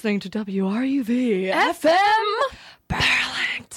listening to WRUV FM Burlington.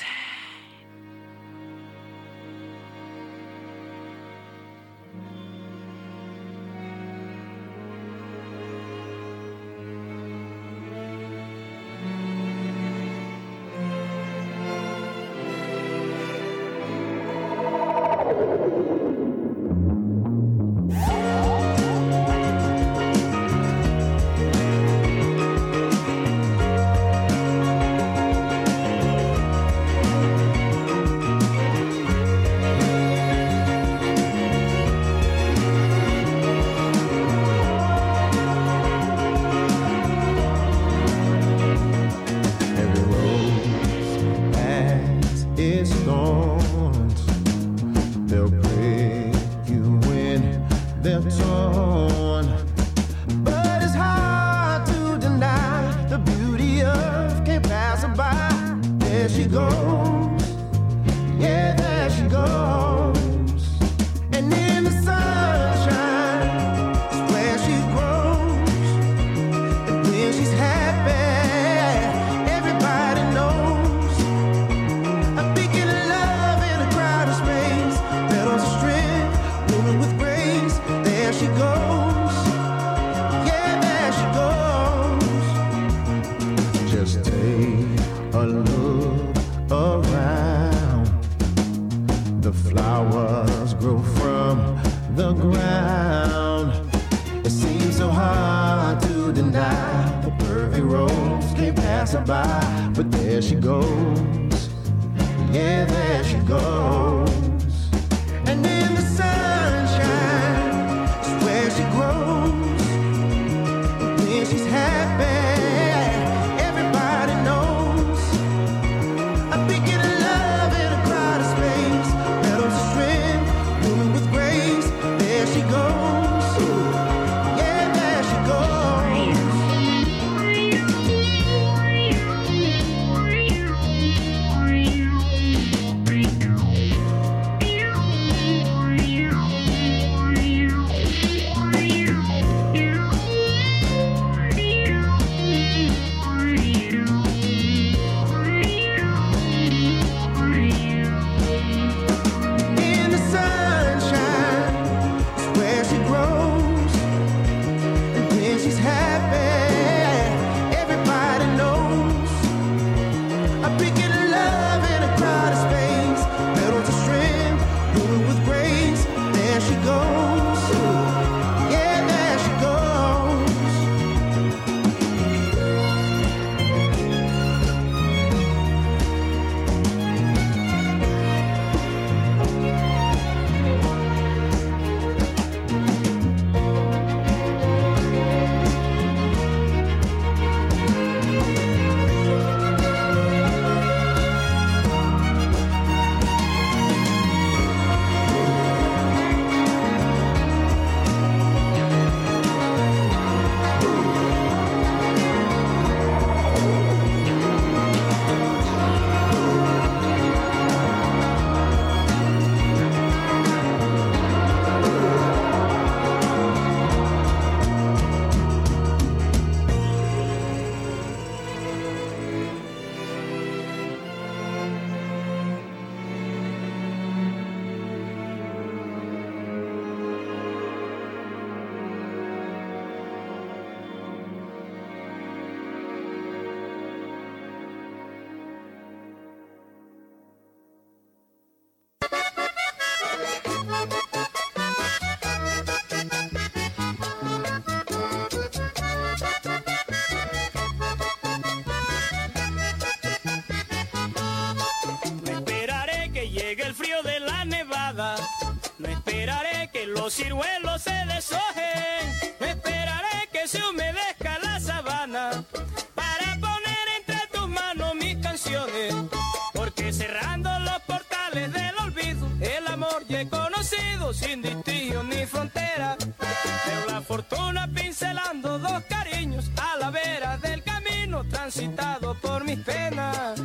No esperaré que los ciruelos se deshojen, no esperaré que se humedezca la sabana para poner entre tus manos mis canciones, porque cerrando los portales del olvido, el amor ya he conocido sin distinción ni frontera. Veo la fortuna pincelando dos cariños a la vera del camino transitado por mis penas.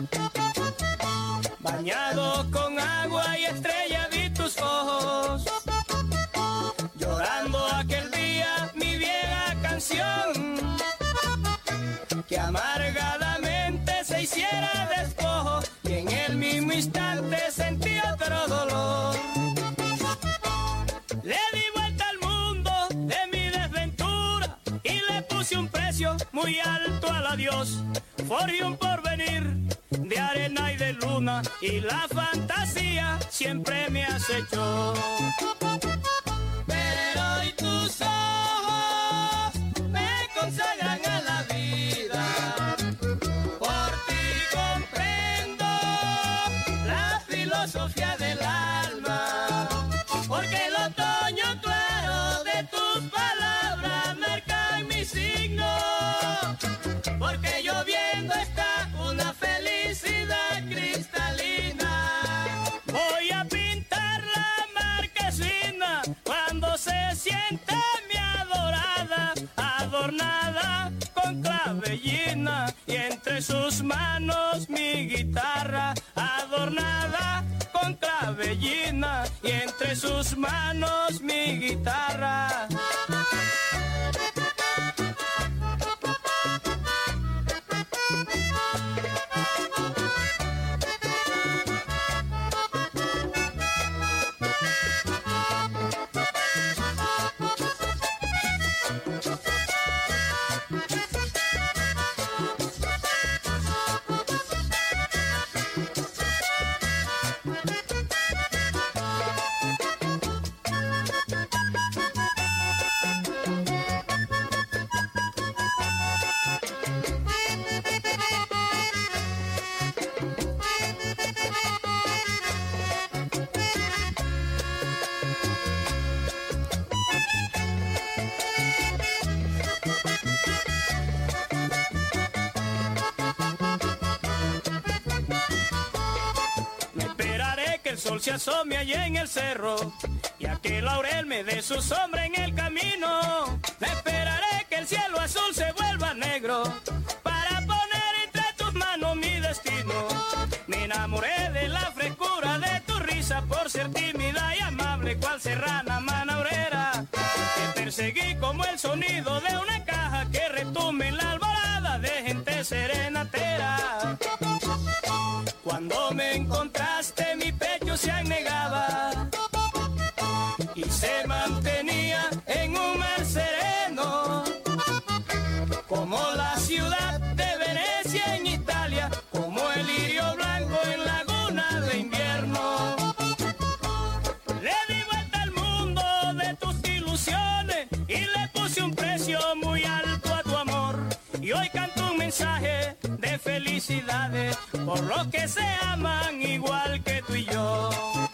Bañado con agua y estrella vi tus ojos, llorando aquel día mi vieja canción, que amar muy alto al adiós. Forjé un porvenir de arena y de luna y la fantasía siempre me acechó. Pero hoy tus ojos me consagran a la vida. Por ti comprendo la filosofía del alma, porque el otoño claro de tus palabras marca mi signo, porque lloviendo está una felicidad cristalina. Voy a pintar la marquesina cuando se siente mi adorada, adornada con clavellina, y entre sus manos mi guitarra, adornada con clavellina, y entre sus manos mi guitarra. El sol se asome allá en el cerro y aquel laurel me dé su sombra en el camino. Me esperaré que el cielo azul se vuelva negro para poner entre tus manos mi destino. Me enamoré de la frescura de tu risa por ser tímida y amable cual serrana manaurera. Te perseguí como el sonido de una caja que retumbe en la alborada de gente serenatera. Cuando me encontraste mi pecho se anegaba y se mantenía en un mar sereno, como la ciudad de Venecia en Italia, como el lirio blanco en laguna de invierno. Le di vuelta al mundo de tus ilusiones y le puse un precio muy alto a tu amor, y hoy canto un mensaje de felicidades por los que se aman igual que tú y yo.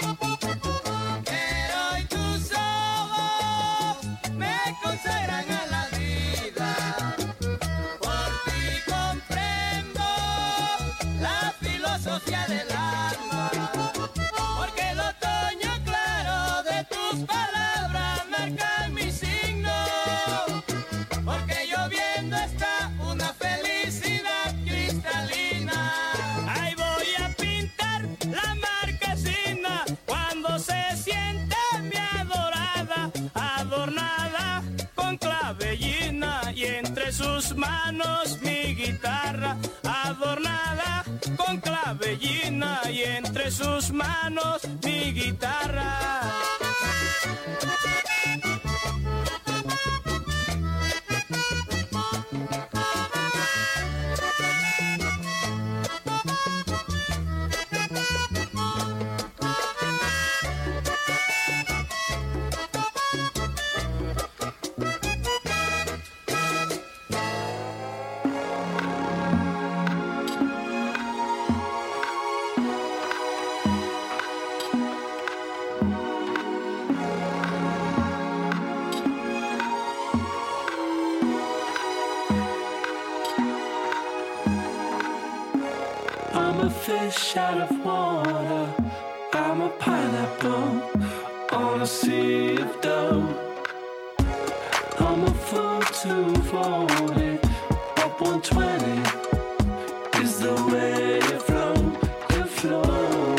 Pero hoy tus ojos me consagran a la vida, por ti comprendo la filosofía del alma, porque el otoño claro de tus palabras marca mi signo, porque lloviendo está una felicidad cristalina. Ahí voy a pintar la marquesina cuando se siente mi adorada, adornada con clavellina, y entre sus manos mi guitarra, adornada con clavellina, y entre sus manos mi guitarra. I'm a fish out of water, I'm a pineapple on a sea of dough. I'm a fool 240, up 120 is the way you flow, you flow,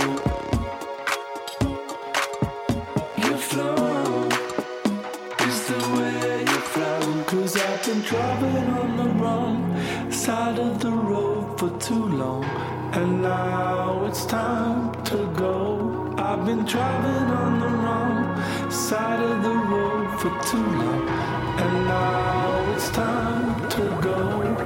you flow, is the way you flow. 'Cause I've been driving on the wrong side of the road for too long, and now it's time to go. I've been driving on the wrong side of the road for too long, and now it's time to go.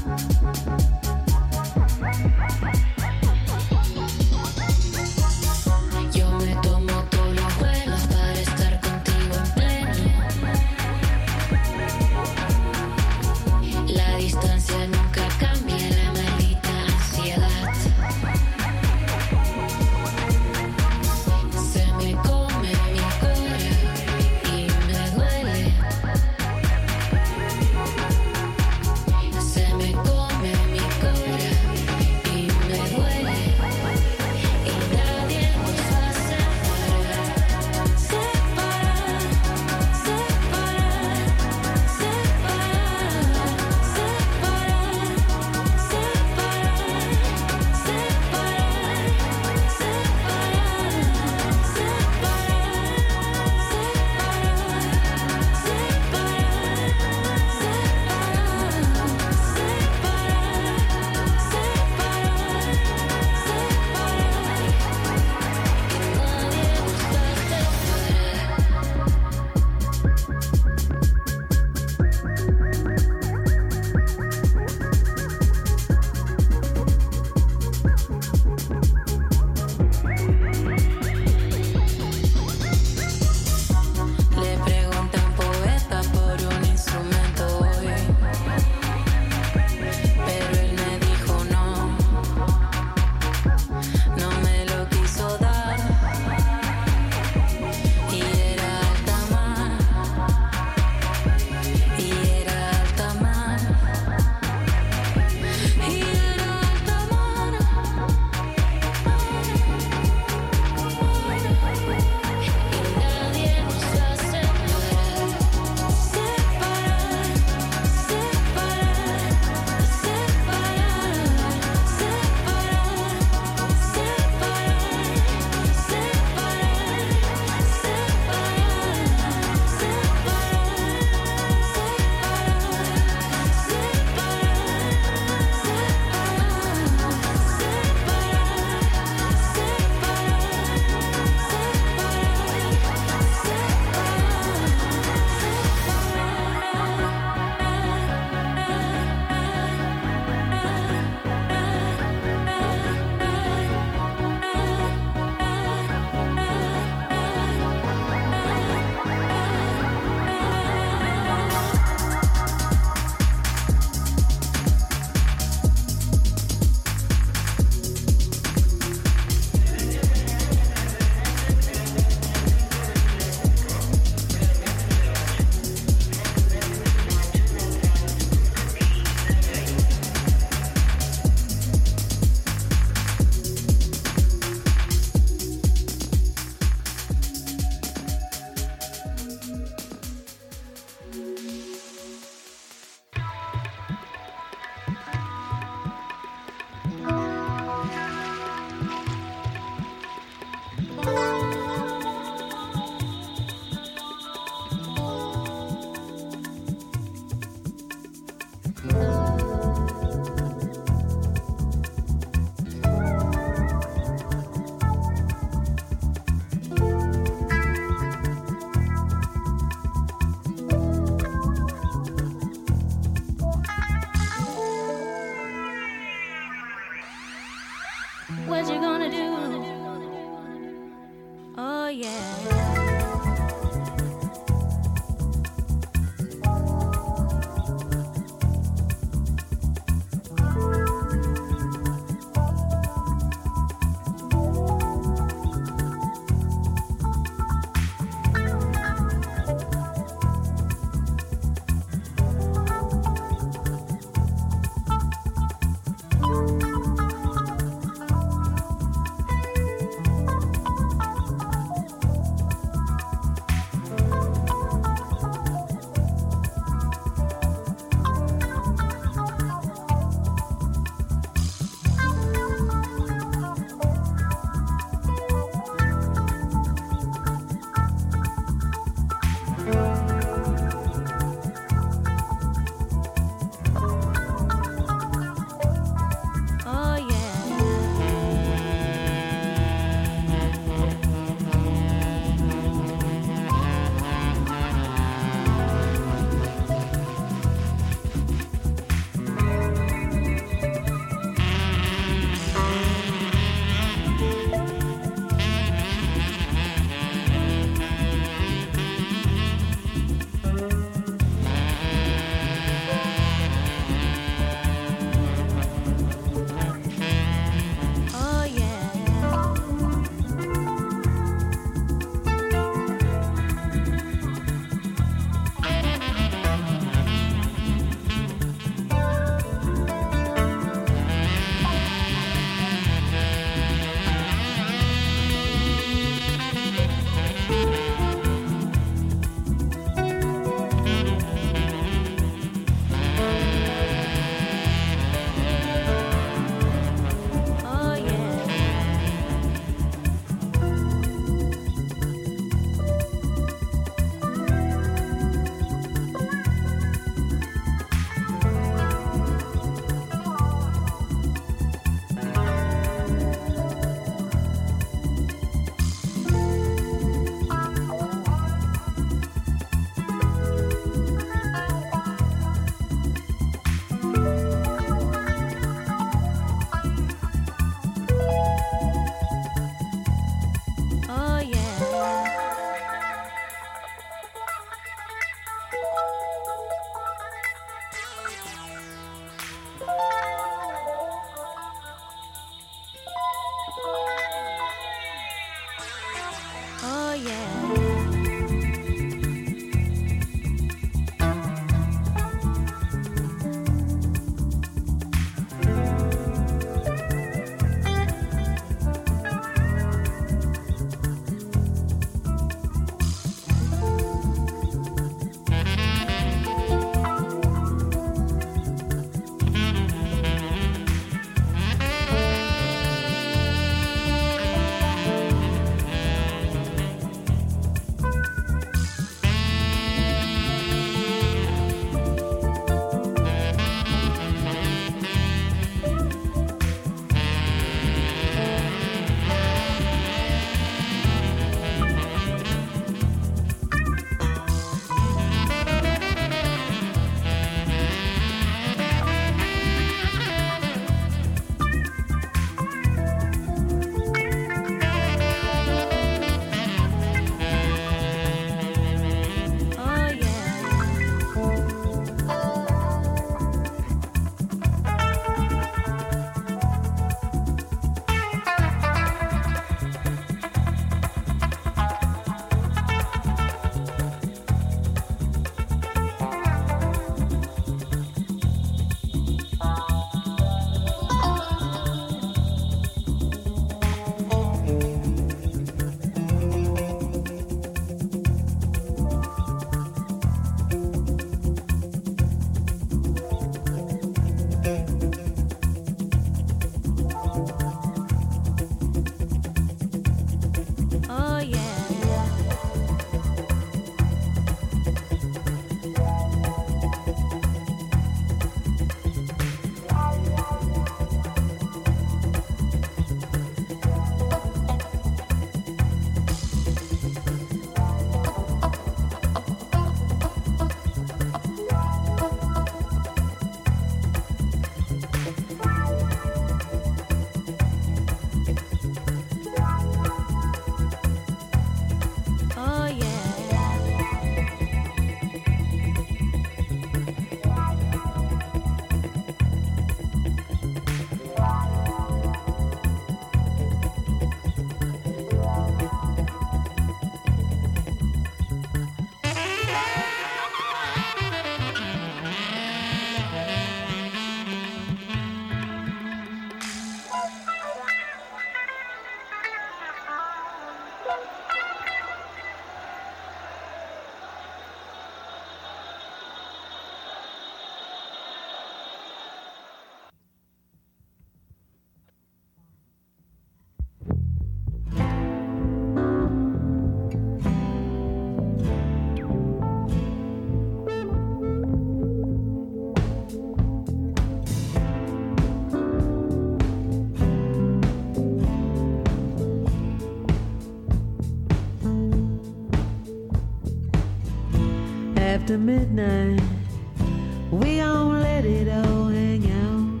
After midnight, we gon' let it all hang out.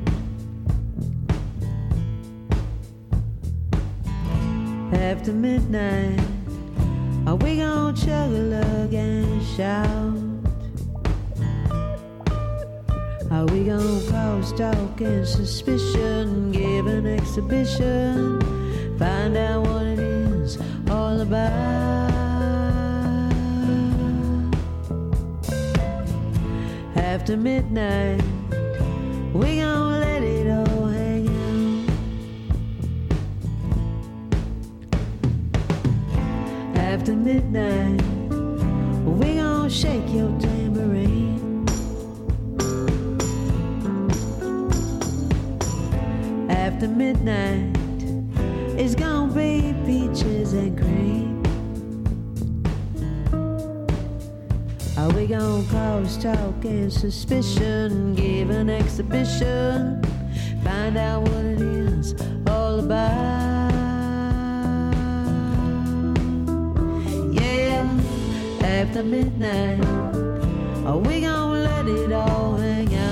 After midnight, we gon' chug a lug and shout. We gon' cause talk and suspicion, give an exhibition, find out what it is all about. After midnight, we gon' let it all hang out. After midnight, we gon' shake your tambourine. After midnight, it's gonna be peaches and cream. We gon' cause talk and suspicion, give an exhibition, find out what it is all about. Yeah, after midnight, we gon' let it all hang out.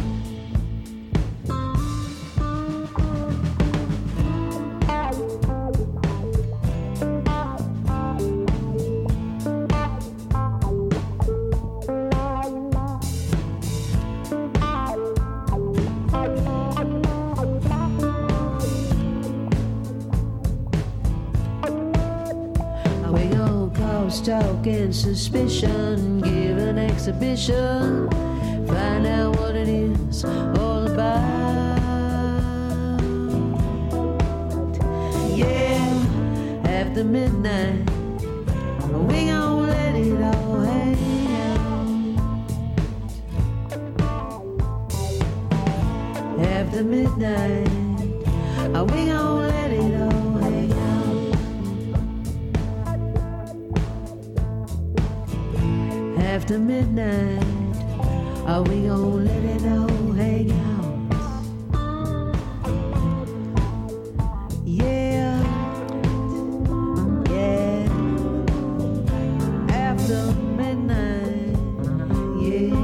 Talk and suspicion, give an exhibition, find out what it is all about. Yeah, after midnight, we gon' let it all hang out. After midnight, we gon' let it all hang out. After midnight, we gon' let it all hang out. Yeah, yeah. After midnight, yeah.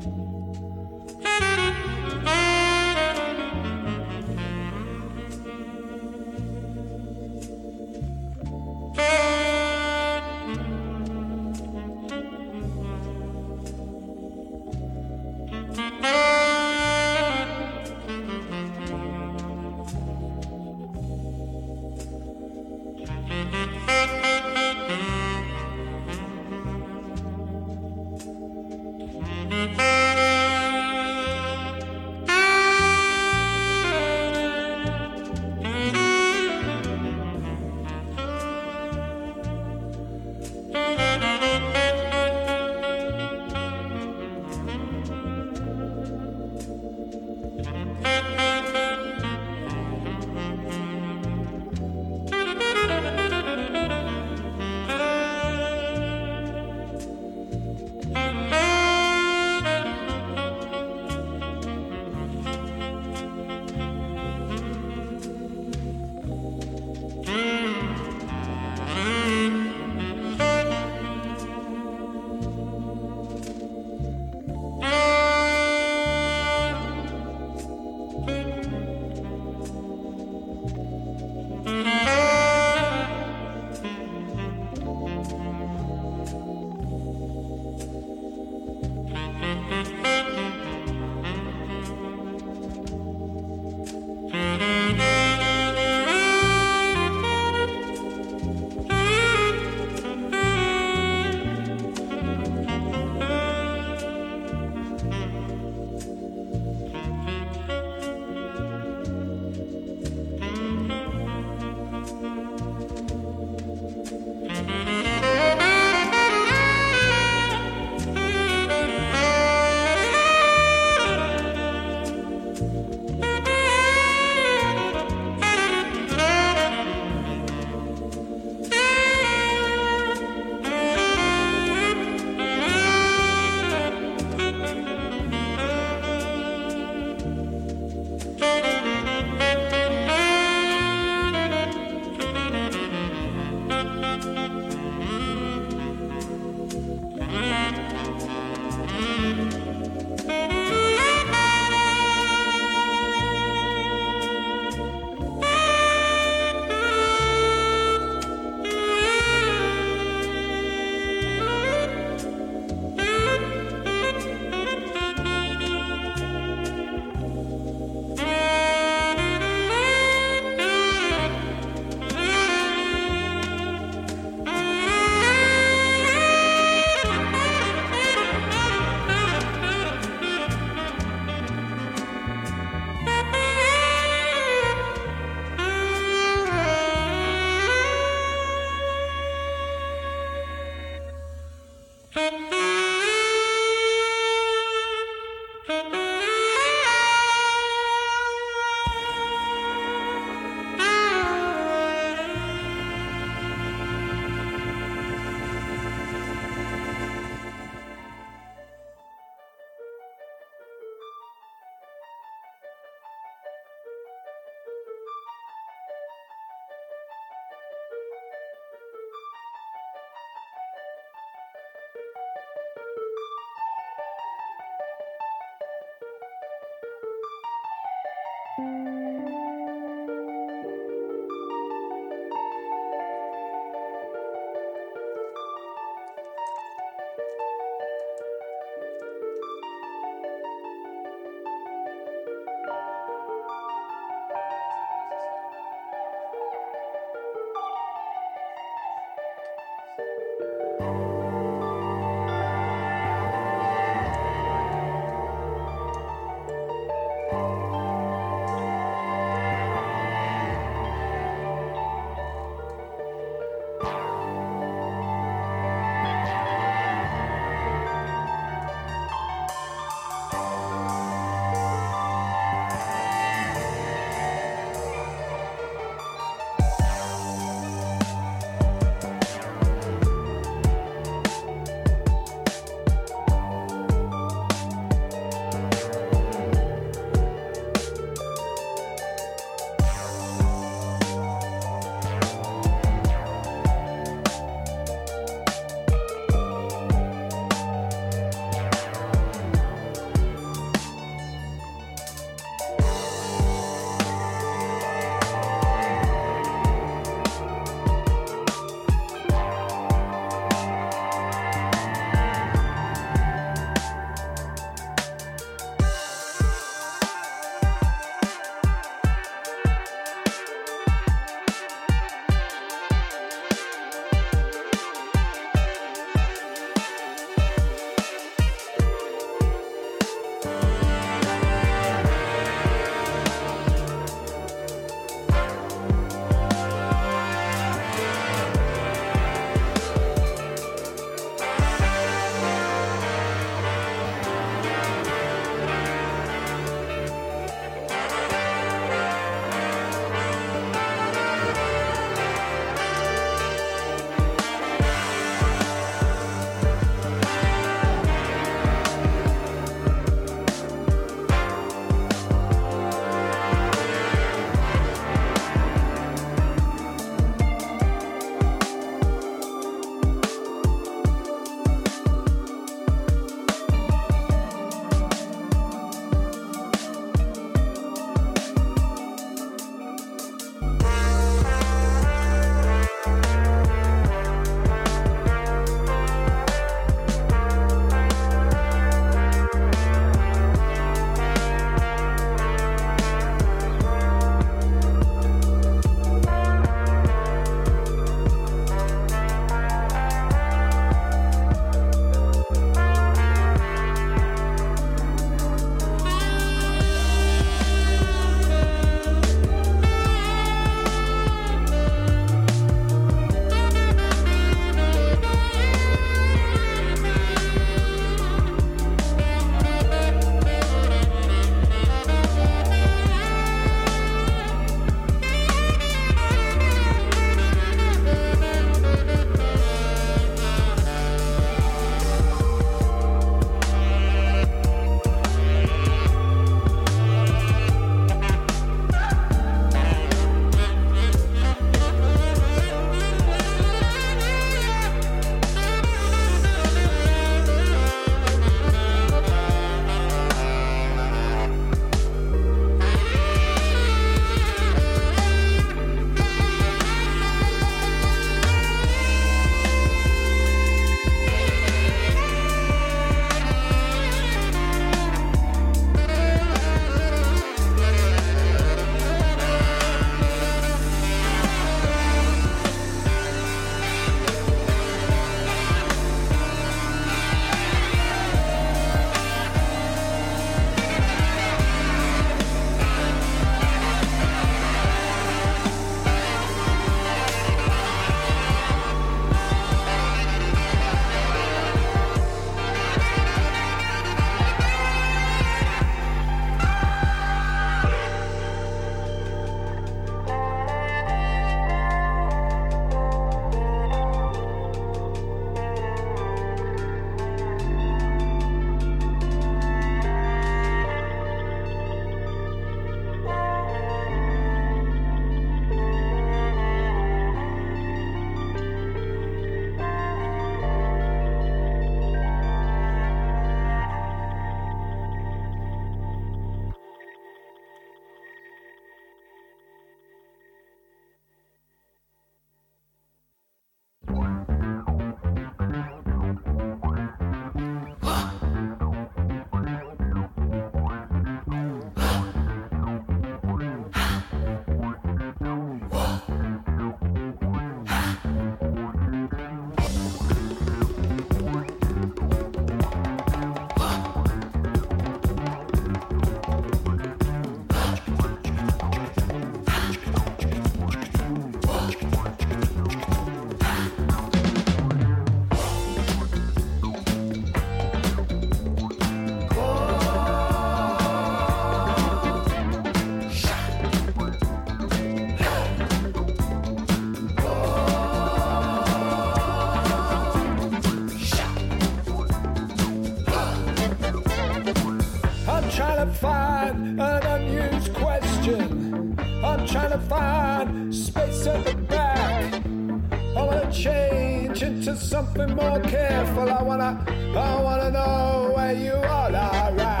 trying to find space at the back. I wanna change into something more careful. I wanna know where you are, alright.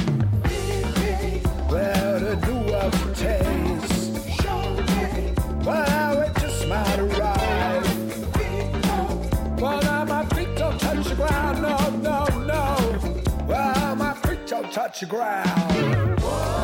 Well, to do what it takes. Well, it just might arrive. Well, now my feet don't touch the ground, no, no, no. Well, my feet don't touch the ground.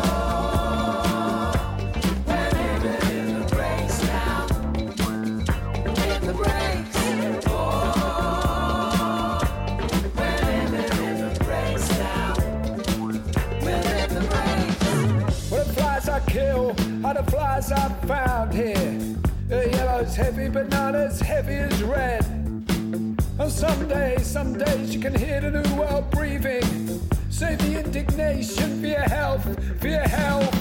Kill are the flies I found here. The yellow's heavy, but not as heavy as red. And some days you can hear the new world breathing. Save the indignation for your health, for your health.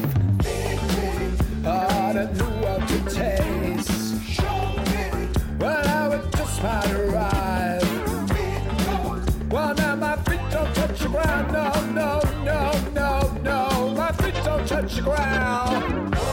Ah, the new world to taste. Well, now it just might arrive. Well, now my feet don't touch the ground, no, no, no, no, no. My feet don't touch the ground.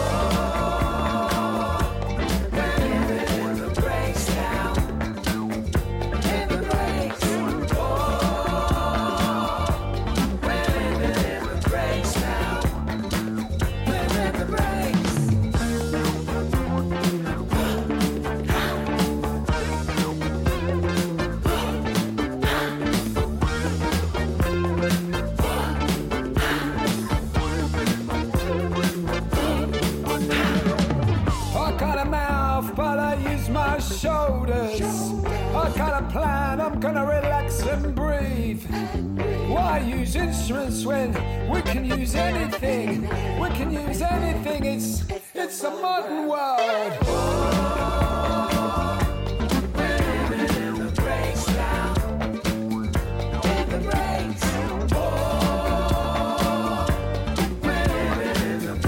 Shoulders. I got a plan, I'm gonna relax and breathe. Why use instruments when we can use anything? We can use anything, it's a modern world.